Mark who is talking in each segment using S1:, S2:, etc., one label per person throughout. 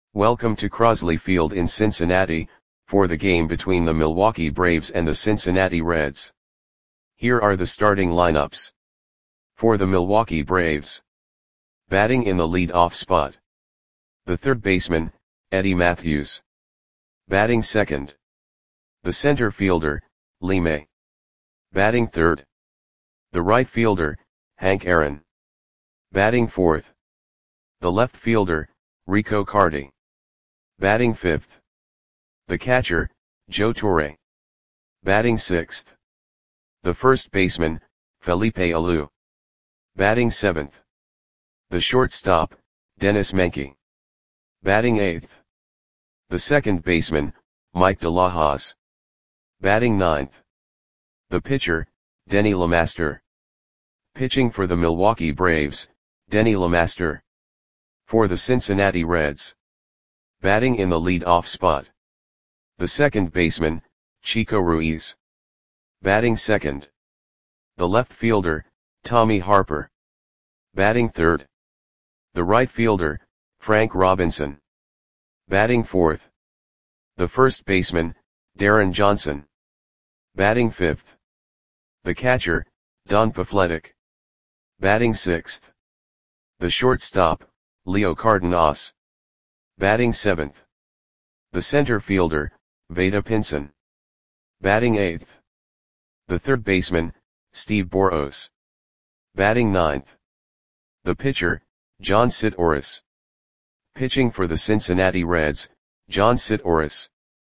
S1: Welcome to Crosley Field in Cincinnati, for the game between the Milwaukee Braves and the Cincinnati Reds. Here are the starting lineups. For the Milwaukee Braves. Batting in the lead-off spot. The third baseman, Eddie Mathews. Batting second. The center fielder, Lee May. Batting third. The right fielder, Hank Aaron. Batting fourth. The left fielder, Rico Carty. Batting fifth. The catcher, Joe Torre. Batting sixth. The first baseman, Felipe Alou. Batting seventh. The shortstop, Dennis Menke. Batting eighth. The second baseman, Mike DeLahoz. Batting ninth. The pitcher, Denny LeMaster. Pitching for the Milwaukee Braves, Denny LeMaster. For the Cincinnati Reds. Batting in the lead-off spot. The second baseman, Chico Ruiz. Batting second. The left fielder, Tommy Harper. Batting third. The right fielder, Frank Robinson. Batting fourth. The first baseman, Darren Johnson. Batting fifth. The catcher, Don Pafletic. Batting sixth. The shortstop, Leo Cardenas. Batting seventh. The center fielder, Vada Pinson. Batting eighth. The third baseman, Steve Boros. Batting ninth. The pitcher, John Sitoris. Pitching for the Cincinnati Reds, John Sitoris.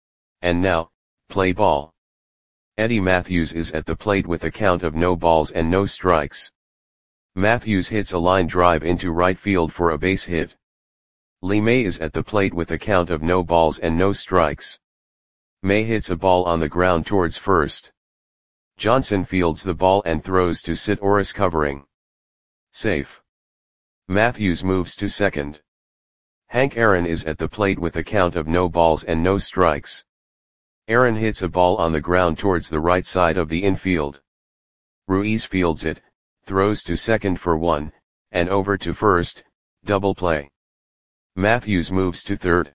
S1: And now, play ball. Eddie Mathews is at the plate with a count of no balls and no strikes. Mathews hits a line drive into right field for a base hit. Lee May is at the plate with a count of no balls and no strikes. May hits a ball on the ground towards first. Johnson fields the ball and throws to Sitoris covering. Safe. Mathews moves to second. Hank Aaron is at the plate with a count of no balls and no strikes. Aaron hits a ball on the ground towards the right side of the infield. Ruiz fields it, throws to second for one, and over to first, double play. Mathews moves to third.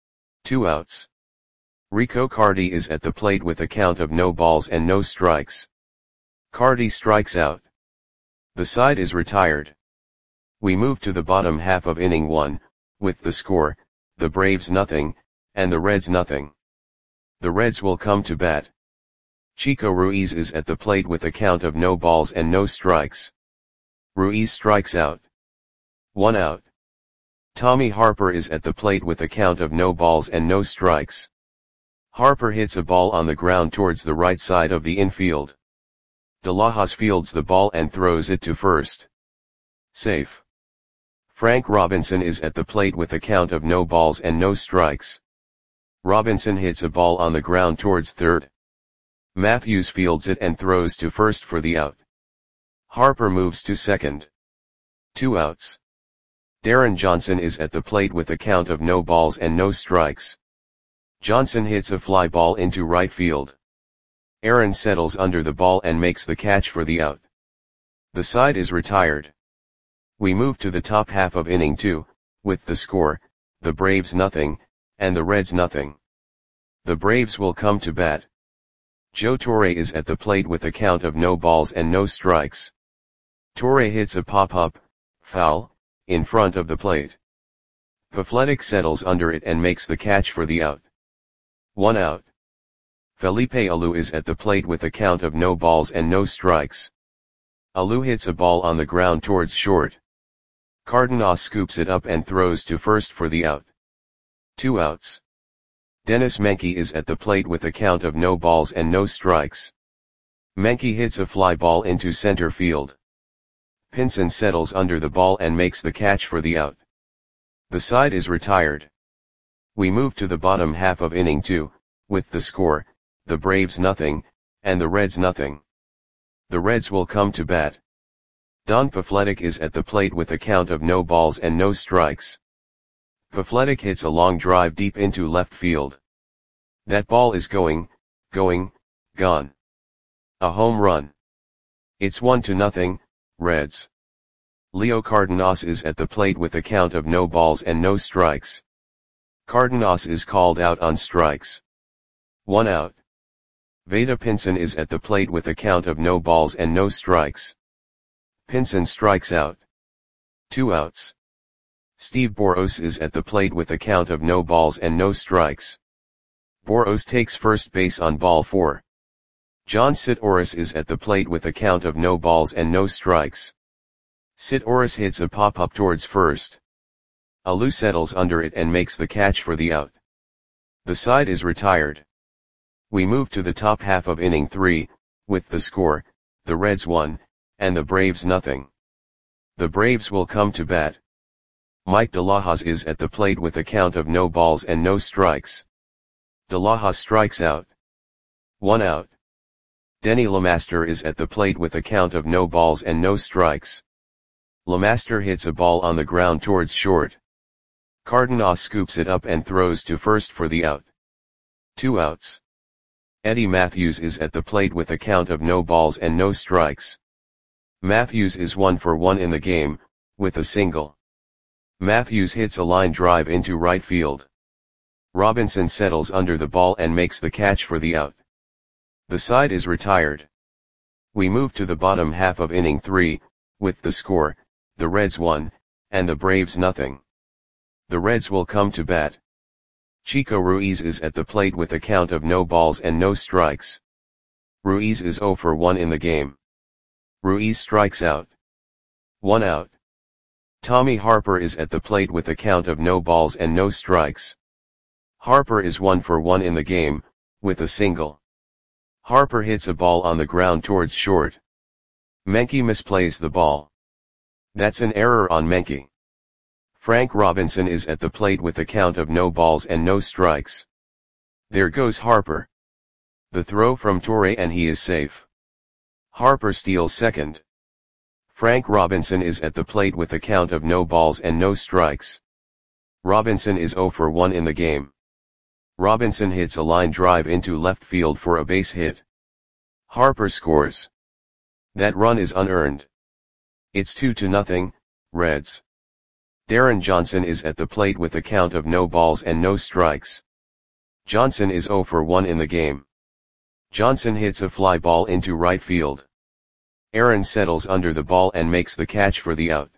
S1: 2 outs. Rico Carty is at the plate with a count of no balls and no strikes. Carty strikes out. The side is retired. We move to the bottom half of inning 1, with the score, the Braves nothing, and the Reds nothing. The Reds will come to bat. Chico Ruiz is at the plate with a count of no balls and no strikes. Ruiz strikes out. 1 out. Tommy Harper is at the plate with a count of no balls and no strikes. Harper hits a ball on the ground towards the right side of the infield. DeLahoz fields the ball and throws it to first. Safe. Frank Robinson is at the plate with a count of no balls and no strikes. Robinson hits a ball on the ground towards third. Mathews fields it and throws to first for the out. Harper moves to second. 2 outs. Darren Johnson is at the plate with a count of no balls and no strikes. Johnson hits a fly ball into right field. Aaron settles under the ball and makes the catch for the out. The side is retired. We move to the top half of inning 2, with the score, the Braves nothing, and the Reds nothing. The Braves will come to bat. Joe Torre is at the plate with a count of no balls and no strikes. Torre hits a pop-up, foul, in front of the plate. Pafletic settles under it and makes the catch for the out. 1 out. Felipe Alou is at the plate with a count of no balls and no strikes. Alou hits a ball on the ground towards short. Cardenas scoops it up and throws to first for the out. 2 outs. Dennis Menke is at the plate with a count of no balls and no strikes. Menke hits a fly ball into center field. Pinson settles under the ball and makes the catch for the out. The side is retired. We move to the bottom half of inning 2, with the score, the Braves nothing, and the Reds nothing. The Reds will come to bat. Don Pafletic is at the plate with a count of no balls and no strikes. Pafletic hits a long drive deep into left field. That ball is gone. A home run. It's 1-0, Reds. Leo Cardenas is at the plate with a count of no balls and no strikes. Cardenas is called out on strikes. 1 out. Veda Pinson is at the plate with a count of no balls and no strikes. Pinson strikes out. 2 outs. Steve Boros is at the plate with a count of no balls and no strikes. Boros takes first base on ball 4. John Sitoris is at the plate with a count of no balls and no strikes. Sitoris hits a pop-up towards first. Alou settles under it and makes the catch for the out. The side is retired. We move to the top half of inning 3, with the score, the Reds 1, and the Braves nothing. The Braves will come to bat. Mike DeLahoz is at the plate with a count of no balls and no strikes. DeLahoz strikes out. 1 out. Denny LeMaster is at the plate with a count of no balls and no strikes. LeMaster hits a ball on the ground towards short. Cardenas scoops it up and throws to first for the out. 2 outs. Eddie Matthews is at the plate with a count of no balls and no strikes. Matthews is 1 for 1 in the game, with a single. Matthews hits a line drive into right field. Robinson settles under the ball and makes the catch for the out. The side is retired. We move to the bottom half of inning 3, with the score, the Reds 1, and the Braves nothing. The Reds will come to bat. Chico Ruiz is at the plate with a count of no balls and no strikes. Ruiz is 0 for 1 in the game. Ruiz strikes out. 1 out. Tommy Harper is at the plate with a count of no balls and no strikes. Harper is 1 for 1 in the game, with a single. Harper hits a ball on the ground towards short. Menke misplays the ball. That's an error on Menke. Frank Robinson is at the plate with a count of no balls and no strikes. There goes Harper. The throw from Torre and he is safe. Harper steals second. Frank Robinson is at the plate with a count of no balls and no strikes. Robinson is 0 for 1 in the game. Robinson hits a line drive into left field for a base hit. Harper scores. That run is unearned. It's 2-0, Reds. Darren Johnson is at the plate with a count of no balls and no strikes. Johnson is 0 for 1 in the game. Johnson hits a fly ball into right field. Aaron settles under the ball and makes the catch for the out.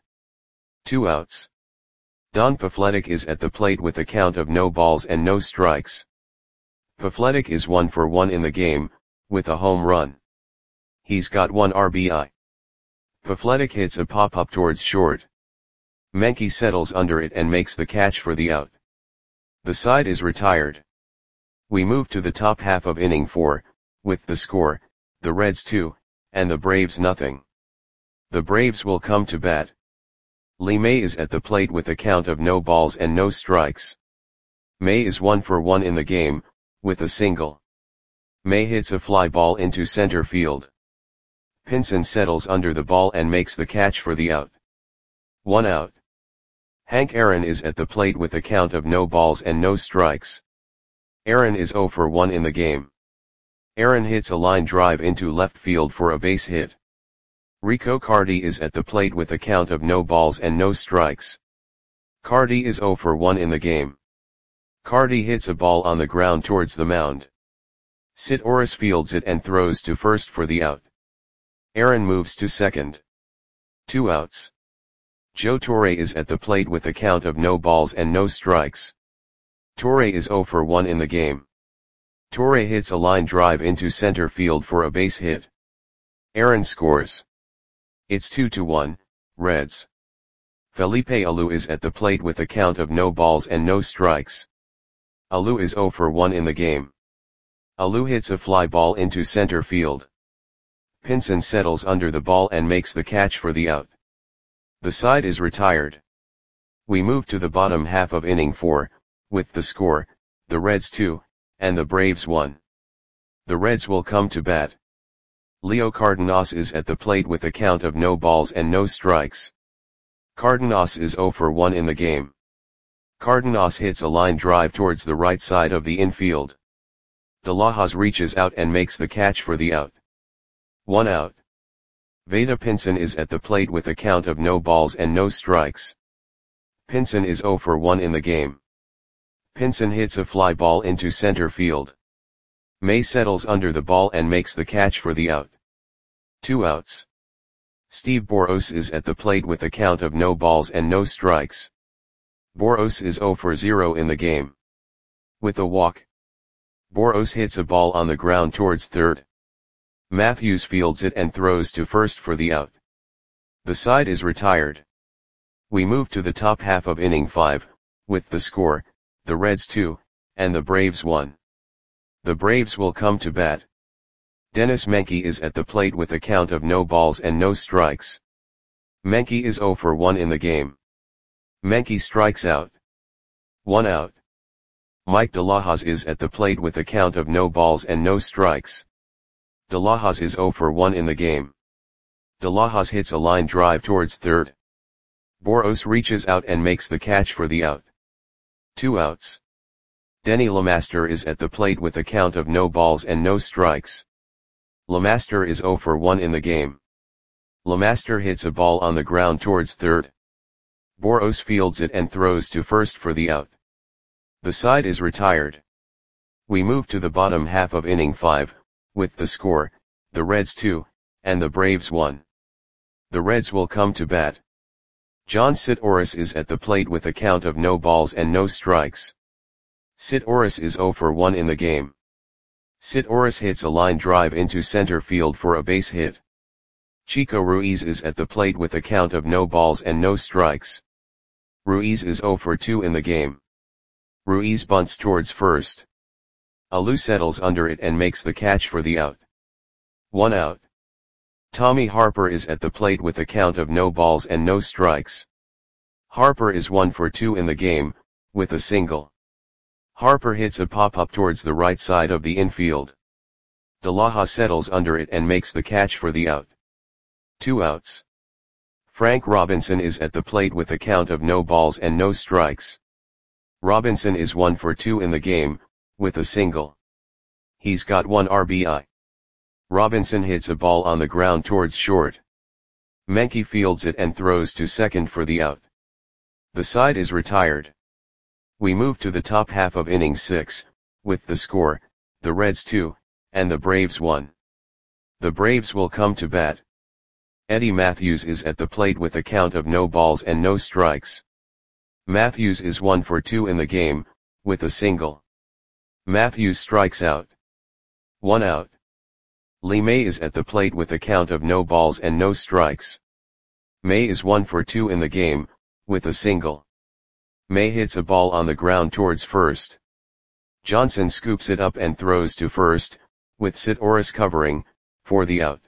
S1: 2 outs. Don Pafletic is at the plate with a count of no balls and no strikes. Pafletic is 1 for 1 in the game, with a home run. He's got 1 RBI. Pafletic hits a pop-up towards short. Menke settles under it and makes the catch for the out. The side is retired. We move to the top half of inning 4, with the score, the Reds 2, and the Braves nothing. The Braves will come to bat. Lee May is at the plate with a count of no balls and no strikes. May is 1 for 1 in the game, with a single. May hits a fly ball into center field. Pinson settles under the ball and makes the catch for the out. 1 out. Hank Aaron is at the plate with a count of no balls and no strikes. Aaron is 0 for 1 in the game. Aaron hits a line drive into left field for a base hit. Rico Cardi is at the plate with a count of no balls and no strikes. Cardi is 0 for 1 in the game. Cardi hits a ball on the ground towards the mound. Sitoris fields it and throws to first for the out. Aaron moves to second. 2 outs. Joe Torre is at the plate with a count of no balls and no strikes. Torre is 0 for 1 in the game. Torre hits a line drive into center field for a base hit. Aaron scores. It's 2-1, Reds. Felipe Alou is at the plate with a count of no balls and no strikes. Alou is 0 for 1 in the game. Alou hits a fly ball into center field. Pinson settles under the ball and makes the catch for the out. The side is retired. We move to the bottom half of inning 4, with the score, the Reds 2, and the Braves 1. The Reds will come to bat. Leo Cardenas is at the plate with a count of no balls and no strikes. Cardenas is 0 for 1 in the game. Cardenas hits a line drive towards the right side of the infield. DeLahoz reaches out and makes the catch for the out. 1 out. Veda Pinson is at the plate with a count of no balls and no strikes. Pinson is 0 for 1 in the game. Pinson hits a fly ball into center field. May settles under the ball and makes the catch for the out. 2 outs. Steve Boros is at the plate with a count of no balls and no strikes. Boros is 0 for 0 in the game. With a walk, Boros hits a ball on the ground towards third. Matthews fields it and throws to first for the out. The side is retired. We move to the top half of inning 5, with the score, the Reds 2, and the Braves 1. The Braves will come to bat. Dennis Menke is at the plate with a count of no balls and no strikes. Menke is 0 for 1 in the game. Menke strikes out. 1 out. Mike De La Hoz is at the plate with a count of no balls and no strikes. De La Hoz is 0 for 1 in the game. De La Hoz hits a line drive towards third. Boros reaches out and makes the catch for the out. 2 outs. Denny LeMaster is at the plate with a count of no balls and no strikes. LeMaster is 0 for 1 in the game. LeMaster hits a ball on the ground towards third. Boros fields it and throws to first for the out. The side is retired. We move to the bottom half of inning 5, with the score, the Reds 2, and the Braves 1. The Reds will come to bat. John Sitouris is at the plate with a count of no balls and no strikes. Sitouris is 0 for 1 in the game. Sitouris hits a line drive into center field for a base hit. Chico Ruiz is at the plate with a count of no balls and no strikes. Ruiz is 0 for 2 in the game. Ruiz bunts towards first. Alou settles under it and makes the catch for the out. 1 out. Tommy Harper is at the plate with a count of no balls and no strikes. Harper is 1 for 2 in the game, with a single. Harper hits a pop-up towards the right side of the infield. De La Hoz settles under it and makes the catch for the out. 2 outs. Frank Robinson is at the plate with a count of no balls and no strikes. Robinson is 1 for 2 in the game, with a single. He's got 1 RBI. Robinson hits a ball on the ground towards short. Menke fields it and throws to second for the out. The side is retired. We move to the top half of inning 6, with the score, the Reds 2, and the Braves 1. The Braves will come to bat. Eddie Matthews is at the plate with a count of no balls and no strikes. Matthews is 1 for 2 in the game, with a single. Matthews strikes out. 1 out. Lee May is at the plate with a count of no balls and no strikes. May is 1 for 2 in the game, with a single. May hits a ball on the ground towards first. Johnson scoops it up and throws to first, with Sitouris covering, for the out.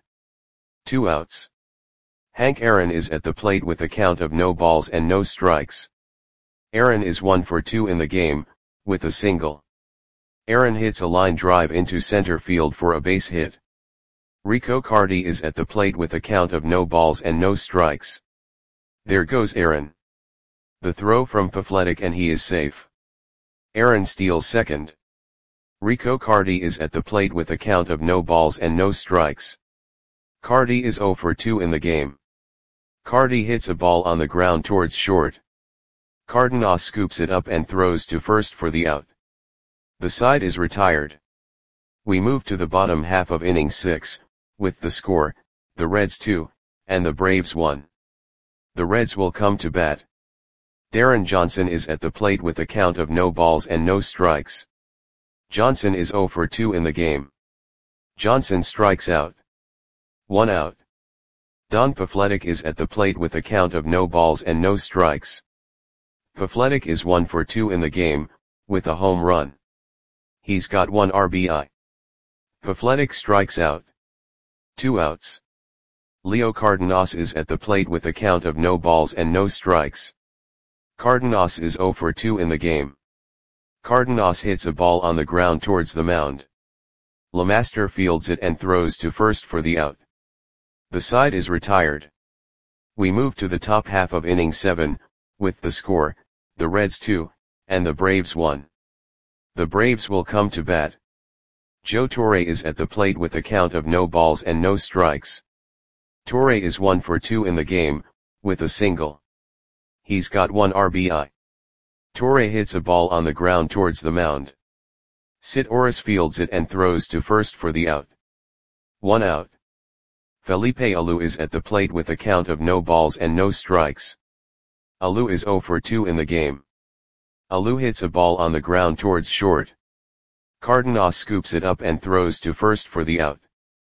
S1: 2 outs. Hank Aaron is at the plate with a count of no balls and no strikes. Aaron is 1 for 2 in the game, with a single. Aaron hits a line drive into center field for a base hit. Rico Carty is at the plate with a count of no balls and no strikes. There goes Aaron. The throw from Pafletic and he is safe. Aaron steals second. Rico Carty is at the plate with a count of no balls and no strikes. Carty is 0 for 2 in the game. Carty hits a ball on the ground towards short. Cardenas scoops it up and throws to first for the out. The side is retired. We move to the bottom half of inning 6, with the score, the Reds 2, and the Braves 1. The Reds will come to bat. Darren Johnson is at the plate with a count of no balls and no strikes. Johnson is 0 for 2 in the game. Johnson strikes out. 1 out. Don Pafletic is at the plate with a count of no balls and no strikes. Pafletic is 1 for 2 in the game, with a home run. He's got 1 RBI. Pafletic strikes out. 2 outs. Leo Cardenas is at the plate with a count of no balls and no strikes. Cardenas is 0 for 2 in the game. Cardenas hits a ball on the ground towards the mound. LeMaster fields it and throws to first for the out. The side is retired. We move to the top half of inning 7, with the score, the Reds 2, and the Braves 1. The Braves will come to bat. Joe Torre is at the plate with a count of no balls and no strikes. Torre is 1 for 2 in the game, with a single. He's got 1 RBI. Torre hits a ball on the ground towards the mound. Sid Orris fields it and throws to first for the out. 1 out. Felipe Alou is at the plate with a count of no balls and no strikes. Alou is 0 for 2 in the game. Alou hits a ball on the ground towards short. Cardenas scoops it up and throws to first for the out.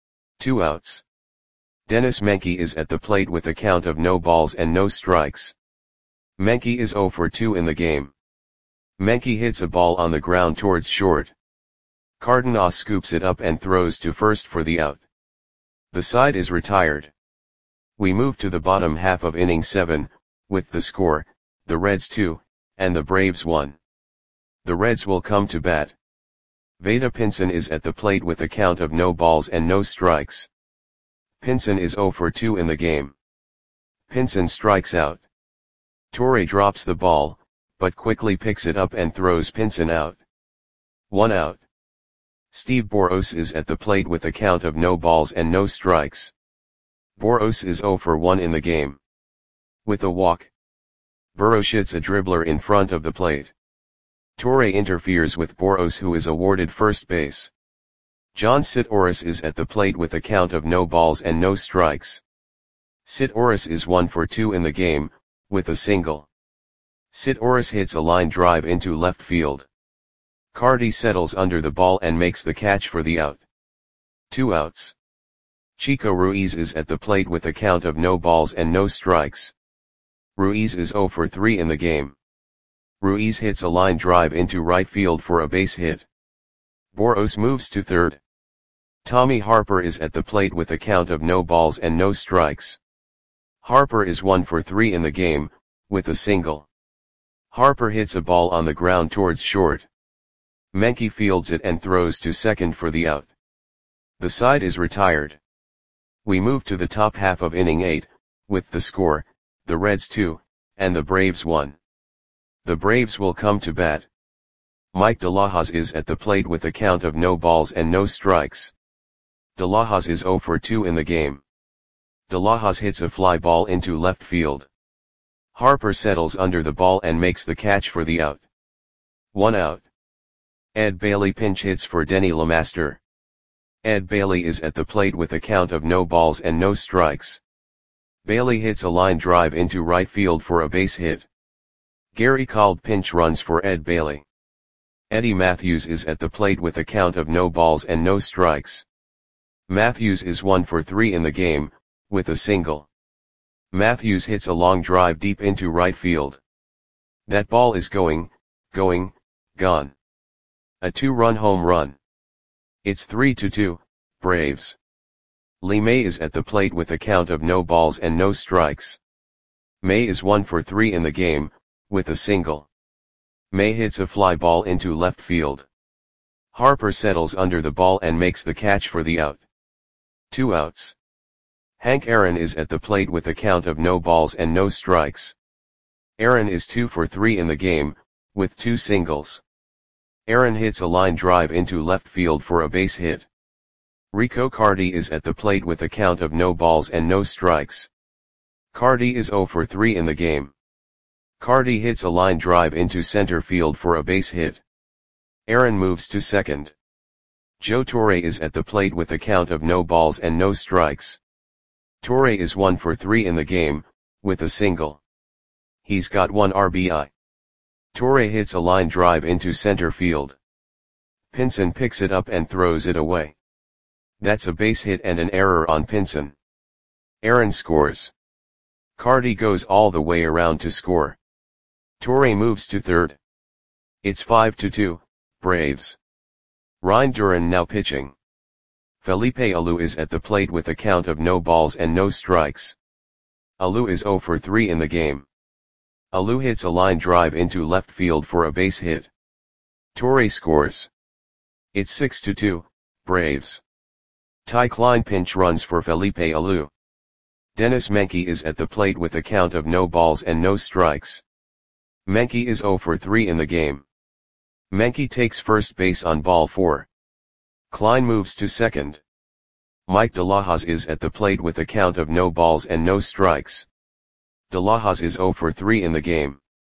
S1: 2 outs. Dennis Menke is at the plate with a count of no balls and no strikes. Menke is 0 for 2 in the game. Menke hits a ball on the ground towards short. Cardenas scoops it up and throws to first for the out. The side is retired. We move to the bottom half of inning 7, with the score, the Reds 2, and the Braves 1. The Reds will come to bat. Vada Pinson is at the plate with a count of no balls and no strikes. Pinson is 0 for 2 in the game. Pinson strikes out. Torre drops the ball, but quickly picks it up and throws Pinson out. 1 out. Steve Boros is at the plate with a count of no balls and no strikes. Boros is 0 for 1 in the game. With a walk, Burrows hits a dribbler in front of the plate. Torre interferes with Boros, who is awarded first base. John Sid Orris is at the plate with a count of no balls and no strikes. Sid Orris is 1 for 2 in the game, with a single. Sid Orris hits a line drive into left field. Cardi settles under the ball and makes the catch for the out. 2 outs. Chico Ruiz is at the plate with a count of no balls and no strikes. Ruiz is 0 for 3 in the game. Ruiz hits a line drive into right field for a base hit. Boros moves to third. Tommy Harper is at the plate with a count of no balls and no strikes. Harper is 1 for 3 in the game, with a single. Harper hits a ball on the ground towards short. Menke fields it and throws to second for the out. The side is retired. We move to the top half of inning 8, with the score, the Reds 2, and the Braves 1. The Braves will come to bat. Mike De La Hoz is at the plate with a count of no balls and no strikes. De La Hoz is 0 for 2 in the game. De La Hoz hits a fly ball into left field. Harper settles under the ball and makes the catch for the out. 1 out. Ed Bailey pinch hits for Denny LeMaster. Ed Bailey is at the plate with a count of no balls and no strikes. Bailey hits a line drive into right field for a base hit. Gary called pinch runs for Ed Bailey. Eddie Matthews is at the plate with a count of no balls and no strikes. Matthews is 1 for 3 in the game, with a single. Matthews hits a long drive deep into right field. That ball is gone. A 2-run home run. It's 3-2, Braves. Lee May is at the plate with a count of no balls and no strikes. May is 1 for 3 in the game, with a single. May hits a fly ball into left field. Harper settles under the ball and makes the catch for the out. 2 outs. Hank Aaron is at the plate with a count of no balls and no strikes. Aaron is 2 for 3 in the game, with 2 singles. Aaron hits a line drive into left field for a base hit. Rico Cardi is at the plate with a count of no balls and no strikes. Cardi is 0 for 3 in the game. Cardi hits a line drive into center field for a base hit. Aaron moves to second. Joe Torre is at the plate with a count of no balls and no strikes. Torre is 1 for 3 in the game, with a single. He's got 1 RBI. Torre hits a line drive into center field. Pinson picks it up and throws it away. That's a base hit and an error on Pinson. Aaron scores. Cardi goes all the way around to score. Torre moves to third. It's 5-2, Braves. Ryan Duran now pitching. Felipe Alou is at the plate with a count of no balls and no strikes. Alou is 0 for 3 in the game. Alou hits a line drive into left field for a base hit. Torre scores. It's 6-2, Braves. Ty Klein pinch runs for Felipe Alou. Dennis Menke is at the plate with a count of no balls and no strikes. Menke is 0 for 3 in the game. Menke takes first base on ball 4. Klein moves to second. Mike De La Hoz is at the plate with a count of no balls and no strikes. De La Hoz is 0 for 3 in the game.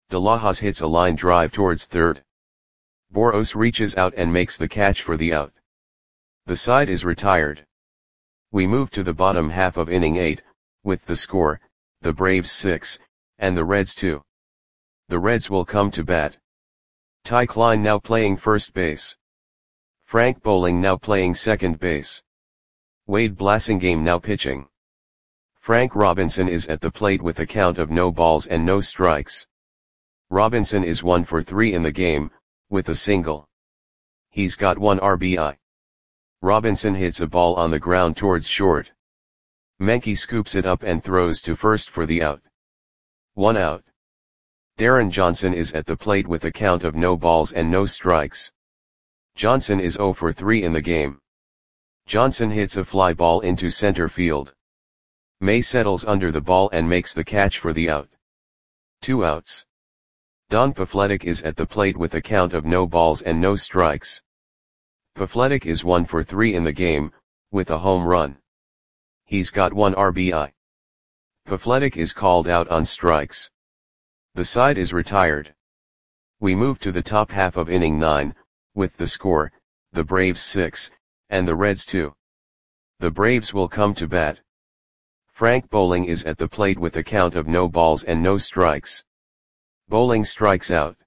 S1: De La Hoz hits a line drive towards third. Boros reaches out and makes the catch for the out. The side is retired. We move to the bottom half of inning 8, with the score, the Braves 6, and the Reds 2. The Reds will come to bat. Ty Klein now playing first base. Frank Bowling now playing second base. Wade Blasingame now pitching. Frank Robinson is at the plate with a count of no balls and no strikes. Robinson is 1 for 3 in the game, with a single. He's got 1 RBI. Robinson hits a ball on the ground towards short. Menke scoops it up and throws to first for the out. 1 out. Darren Johnson is at the plate with a count of no balls and no strikes. Johnson is 0 for 3 in the game. Johnson hits a fly ball into center field. May settles under the ball and makes the catch for the out. 2 outs. Don Pafletic is at the plate with a count of no balls and no strikes. Pafletic is 1 for 3 in the game, with a home run. He's got 1 RBI. Pafletic is called out on strikes. The side is retired. We move to the top half of inning 9, with the score, the Braves 6, and the Reds 2. The Braves will come to bat. Frank Bowling is at the plate with a count of no balls and no strikes. Bowling strikes out.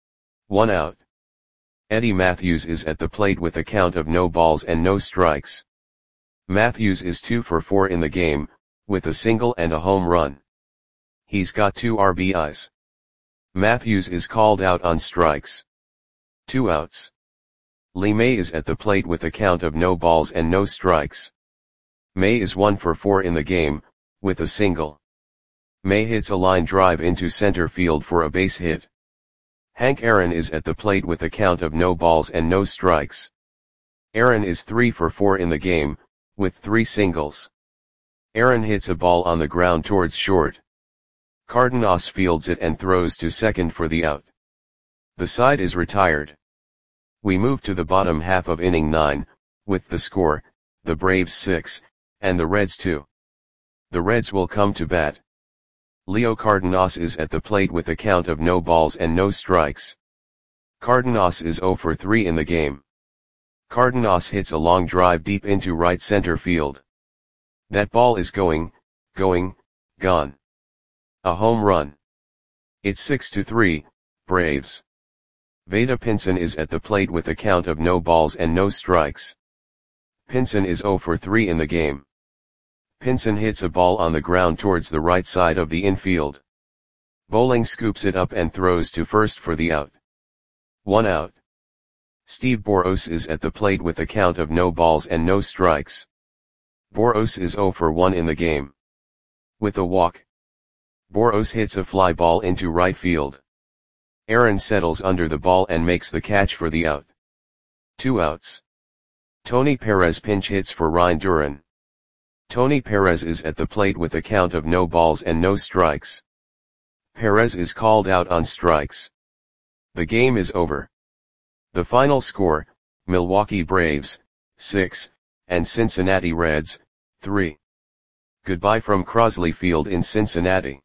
S1: 1 out. Eddie Matthews is at the plate with a count of no balls and no strikes. Matthews is 2 for 4 in the game, with a single and a home run. He's got 2 RBIs. Matthews is called out on strikes. 2 outs. Lee May is at the plate with a count of no balls and no strikes. May is 1 for 4 in the game, with a single. May hits a line drive into center field for a base hit. Hank Aaron is at the plate with a count of no balls and no strikes. Aaron is 3 for 4 in the game, with 3 singles. Aaron hits a ball on the ground towards short. Cardenas fields it and throws to second for the out. The side is retired. We move to the bottom half of inning 9, with the score, the Braves 6, and the Reds 2. The Reds will come to bat. Leo Cardenas is at the plate with a count of no balls and no strikes. Cardenas is 0 for 3 in the game. Cardenas hits a long drive deep into right center field. That ball is gone. A home run. It's 6-3, Braves. Vada Pinson is at the plate with a count of no balls and no strikes. Pinson is 0 for 3 in the game. Pinson hits a ball on the ground towards the right side of the infield. Bowling scoops it up and throws to first for the out. 1 out. Steve Boros is at the plate with a count of no balls and no strikes. Boros is 0 for 1 in the game. With a walk. Boros hits a fly ball into right field. Aaron settles under the ball and makes the catch for the out. 2 outs. Tony Perez pinch hits for Ryan Duran. Tony Perez is at the plate with a count of no balls and no strikes. Perez is called out on strikes. The game is over. The final score, Milwaukee Braves, 6, and Cincinnati Reds, 3. Goodbye from Crosley Field in Cincinnati.